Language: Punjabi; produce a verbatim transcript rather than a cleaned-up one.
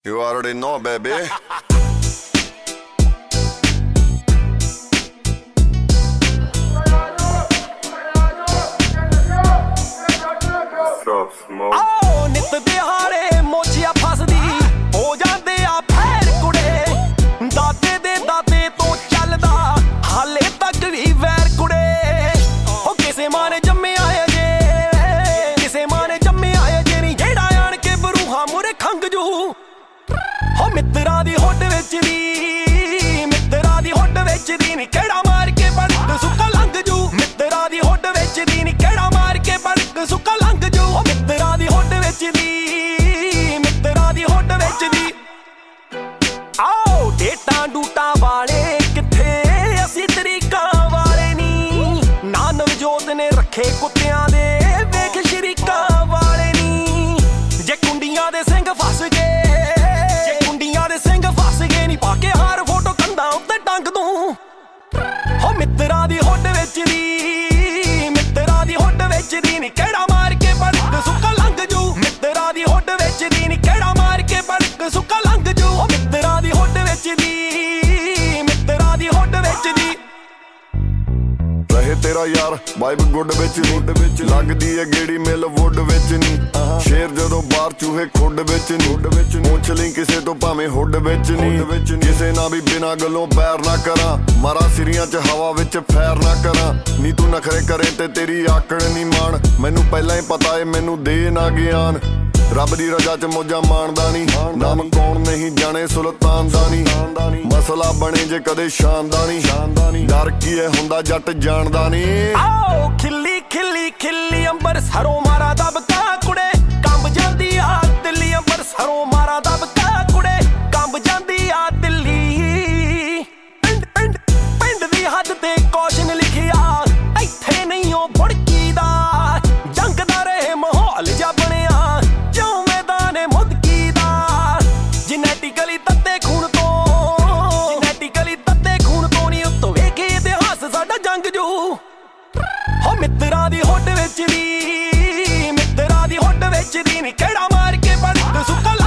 You already know, baby. Stop smoke. ਆਓ ਨਿੱਤ ਦਿਹਾੜੇ ਮੋਚੀਆਂ ਫਸਦੀ ਹੋ ਜਾਂਦੇ ਆ ਫੈਰ ਕੁੜੇ ਦਾਦੇ ਦੇ ਦਾਦੇ ਤੋਂ ਚੱਲਦਾ ਹਾਲੇ ਤੱਕ ਵੀ ਵੈਰ ਕੁੜੇ ਉਹ ਕਿਸੇ ਮਾਂ ਨੇ ਜੰਮਿਆ ਜੇ ਕਿਸੇ ਮਾਂ ਨੇ ਜੰਮਿਆ ਜੇ ਨਹੀਂ ਜਿਹੜਾ ਆਣ ਕੇ ਬਰੂਹਾ ਮੁਰੇ ਖੰਗ ਜੂ ਹੋ ਮਿੱਤਰਾਂ ਦੀ ਹੁੱਡ ਵਿੱਚ ਦੀ ਮਿੱਤਰਾਂ ਦੀ ਹੁੱਡ ਵਿੱਚ ਦੀ ਨੀ ਕਿਹੜਾ ਮਾਰ ਕੇ ਬੜਕ ਸੁੱਕਾ ਲੰਘ ਜੂ ਮਿੱਤਰਾਂ ਦੀ ਹੁੱਡ ਵਿੱਚ ਦੀ ਨੀ ਕਿਹੜਾ ਮਾਰ ਕੇ ਬੜਕ ਸੁੱਕਾ ਲੰਘ ਜੂ ਹੋ ਮਿੱਤਰਾਂ ਦੀ ਹੁੱਡ ਵਿੱਚ ਦੀ ਮਿੱਤਰਾਂ ਦੀ ਹੁੱਡ ਵਿੱਚ ਦੀ ਆਓ ਡੇਟਾਂ ਡੂਟਾਂ ਵਾਲੇ ਕਿੱਥੇ ਅਸੀਂ ਤਰੀਕਾਂ ਵਾਲੇ ਨੀ ਨਾ ਨਵਜੋਤ ਨੇ ਰੱਖੇ ਕੁੱਤਿਆਂ ਦੇ ਵੇਖ ਸ਼ਰੀਕਾਂ ਵਾਲੇ ਨੀ ਜੇ ਕੁੰਡੀਆਂ ਦੇ ਸਿੰਘ ਫਸ ਗਏ ਜੇ ਕੁੰਡੀਆਂ ਦੇ ਸਿੰਘ ਫਸ ਗਏ ਨੀ ਪਾ ਕੇ ਹਾਰ ਫੋਟੋ ਕੰਧਾਂ ਉੱਤੇ ਟੰਗ ਦੂੰ ਹੋ ਮਿੱਤਰਾਂ ਦੀ ਹੁੱਡ ਵਿੱਚ ਦੀ ਮਿੱਤਰਾਂ ਦੀ ਹੁੱਡ ਵਿੱਚ ਦੀ ਨੀ ਕਿਹੜਾ ਮਾਰ ਕੇ ਬੜਕ ਸੁੱਕਾ ਲੰਘ ਜੂ ਮਿੱਤਰਾਂ ਦੀ ਹੁੱਡ ਵਿੱਚ ਦੀ ਨੀ ਕਿਹੜਾ ਮਾਰ ਕੇ ਬੜਕ ਸੁੱਕਾ ਲੰਘ ਜੂ ਹੋ ਮਿੱਤਰਾਂ ਦੀ ਹੁੱਡ ਵਿੱਚ ਦੀ ਮਿੱਤਰਾਂ ਦੀ ਹੁੱਡ ਵਿੱਚ ਦੀ ਰਹੇ ਤੇਰਾ ਯਾਰ ਵਾਈਬ ਗੁੱਡ ਵਿੱਚ ਨੀ ਲੱਗਦੀ ਏ ਗੇੜੀ ਮਿਲ ਵੁੱਡ ਵਿੱਚ ਨੀ ਸ਼ੇਰ ਜਦੋਂ ਬਾਹਰ ਚੂਹੇ ਖੁੱਡ ਵਿੱਚ ਨੀ ਮੁੱਛ ਲਈ ਕਿਸੇ ਤੋਂ ਭਾਵੇਂ ਹੁੱਡ ਵਿੱਚ ਨੀ ਕਿਸੇ ਨਾ ਵੀ ਬਿਨਾਂ ਗੱਲੋਂ ਪੈਰ ਨਾ ਕਰਾਂ ਮਾਰਾ ਸਿਰੀਆਂ ਚ ਹਵਾ ਵਿੱਚ ਫੈਰ ਨਾ ਕਰਾਂ ਨੀ ਤੂੰ ਨਖਰੇ ਕਰੇ ਤੇ ਤੇਰੀ ਆਕੜ ਨੀ ਮਾਣ ਮੈਨੂੰ ਪਹਿਲਾਂ ਹੀ ਪਤਾ ਏ ਮੈਨੂੰ ਦੇ ਨਾ ਗਿਆਨ ਰੱਬ ਦੀ ਰਜ਼ਾ ਚ ਮੋਜਾਂ ਮਾਣਦਾ ਨੀ ਨਾਮ ਕੌਣ ਨਹੀਂ ਜਾਣੇ ਸੁਲਤਾਨ ਦਾ ਨੀ ਮਸਲਾ ਬਣੇ ਜੇ ਕਦੇ ਸ਼ਾਨਦਾ ਨੀ ਡਰ ਕੀ ਏ ਹੁੰਦਾ ਜੱਟ ਜਾਣਦਾ ਨੀ ਆਓ ਖਿੱਲੀ ਖਿੱਲੀ ਖਿੱਲੀ ਅੰਬਰ ਸਰੋਂ ਮਾਰਾ ਦਬਕਾ ਕੁੜੇ ਕੰਬ ਜਾਂਦੀ ਆ ਦਿੱਲੀ ਅੰਬਰ ਸਰੋਂ ਮਾਰਾ ਦਬਕਾ ਕੁੜੇ ਕੰਬ ਜਾਂਦੀ ਆ ਦਿੱਲੀ ਪਿੰਡ ਪਿੰਡ ਪਿੰਡ ਦੀ ਹੱਦ ਤੇ ਕੌਸ਼ਨ ਲਿਖਿਆ ਇੱਥੇ ਨਹੀਂ ਉਹ ਬੁੜਕੀ ਦਾ ਜੰਗ ਦਾ ਰਹੇ ਮਾਹੌਲ ਜਾ ਬਣਿਆ ਜਿਉਂ ਮੈਦਾਨ ਮੁਦਕੀ ਦਾ ਜੈਨੇਟਿਕਲੀ ਤੱਤੇ ਖੂਨ ਤੋਂ ਜੈਨੇਟਿਕਲੀ ਤੱਤੇ ਖੂਨ ਤੋਂ ਨਹੀਂ ਉੱਤੋਂ ਵੇਖੇ ਇਤਿਹਾਸ ਸਾਡਾ ਜੰਗ ਜੂ ਹੋ ਮਿੱਤਰਾਂ ਦੀ ਹੁੱਡ ਵਿੱਚ ਦੀ ਮਿੱਤਰਾਂ ਦੀ ਹੁੱਡ ਵਿੱਚ ਦੀ ਨੀ ਕਿਹੜਾ ਮਾਰ ਕੇ ਬੜਕ ਸੁੱਕਾ